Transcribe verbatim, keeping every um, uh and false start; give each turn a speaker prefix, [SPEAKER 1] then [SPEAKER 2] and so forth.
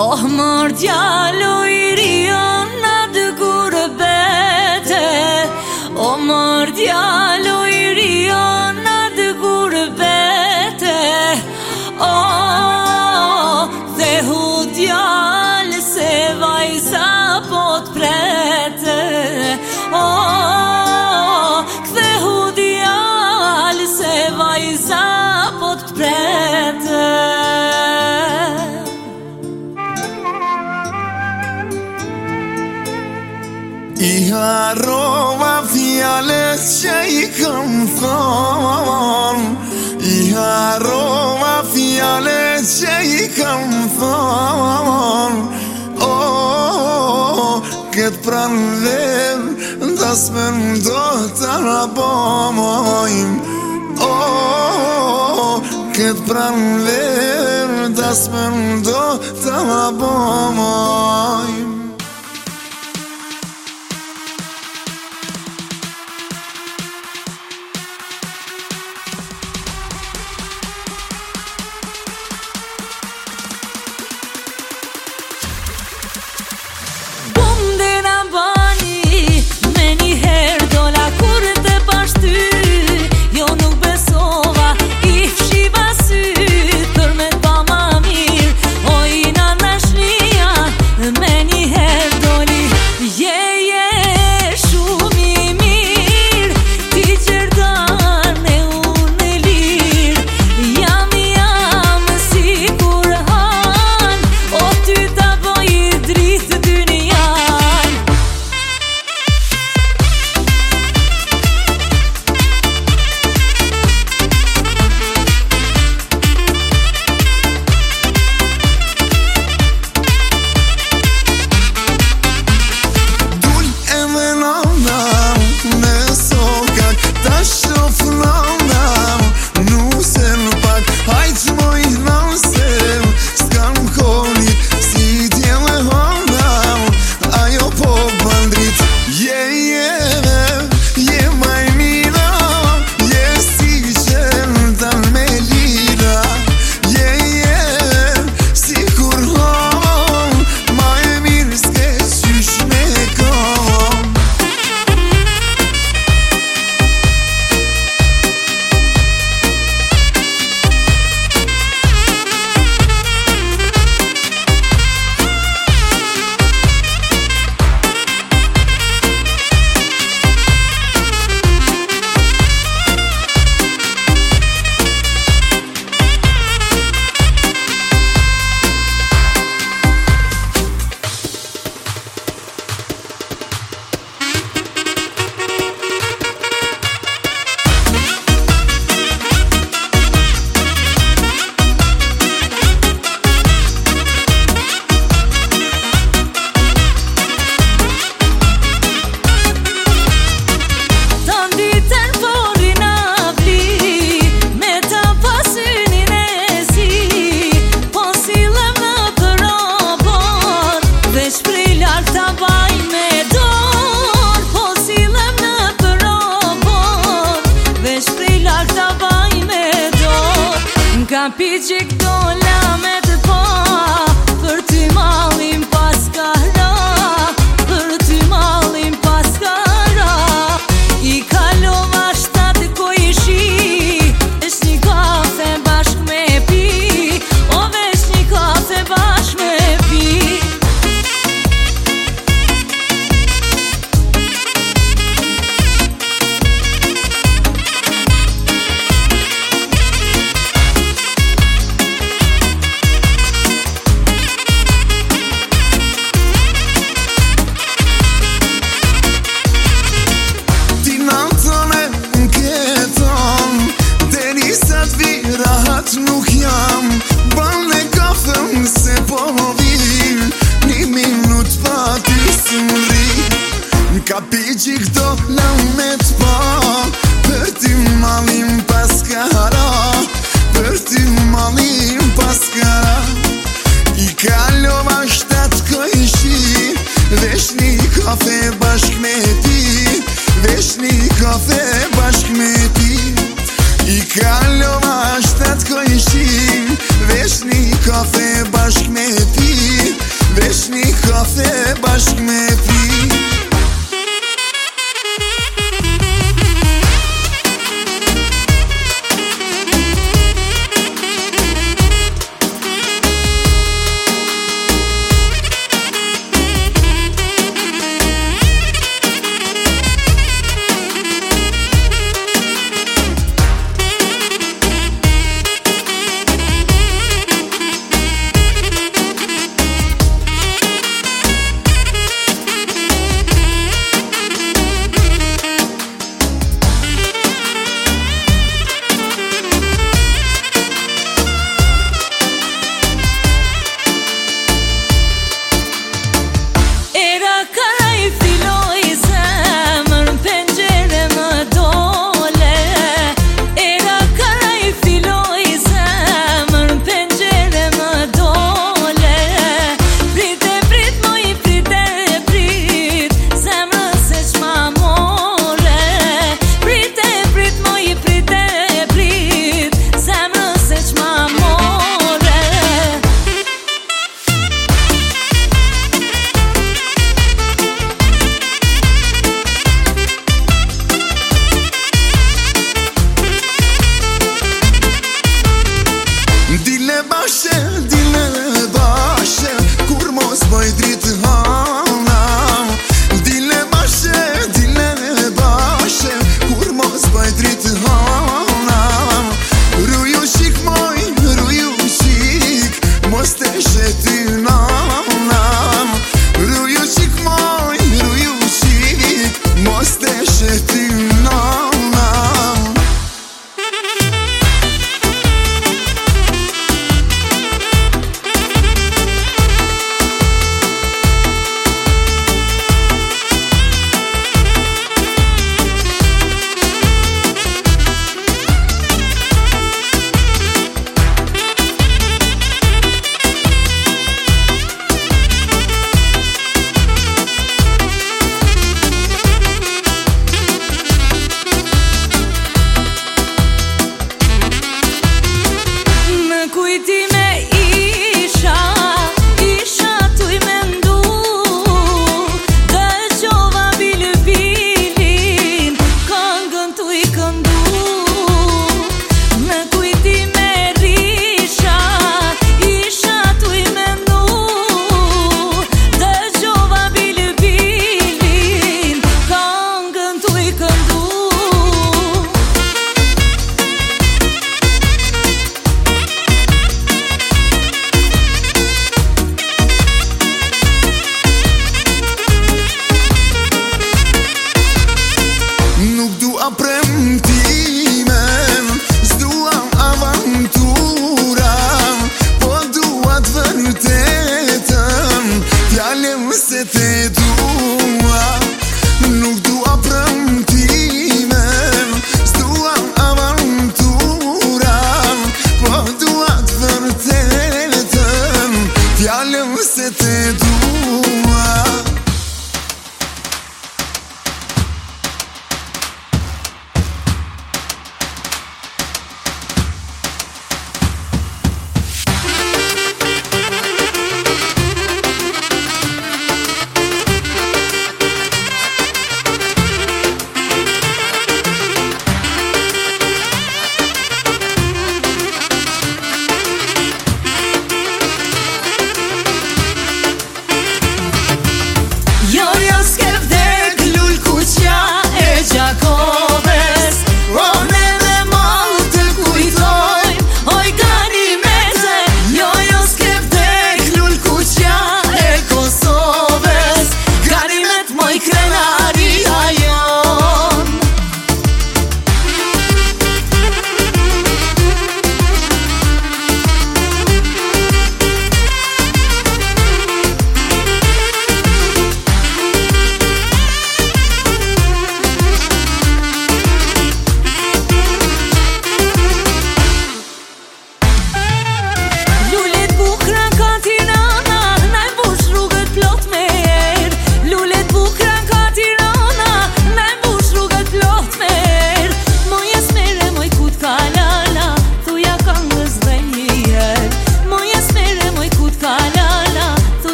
[SPEAKER 1] Oh mor djalo i rion na dy gurbete, oh mor djalo i rion na dy gurbete, oh dhe hu djal se vajza po t'prete, oh dhe hu djal se vajza po t'prete.
[SPEAKER 2] I harrova fjallet që i kam thon, I harrova fjallet që i kam thon. Oh, këtë pranver das me ndo të rabojmë. Oh, këtë pranver das me ndo të rabojmë.
[SPEAKER 1] Ka piqik dola me të pa, për ty malim pas kara, për ty malim pas kara. I kalova shtatë ko ishi, vesh një kafe bashk me pi, o vesh një kafe bashk me pi.
[SPEAKER 2] Nuk jam ban e kafën se po vir, një minut pa ty së më ri. Ka piqi këto lamet pa, për ty malim pas kara, për ty malim pas kara. I kalova shtatë ko ishi, vesh një kafe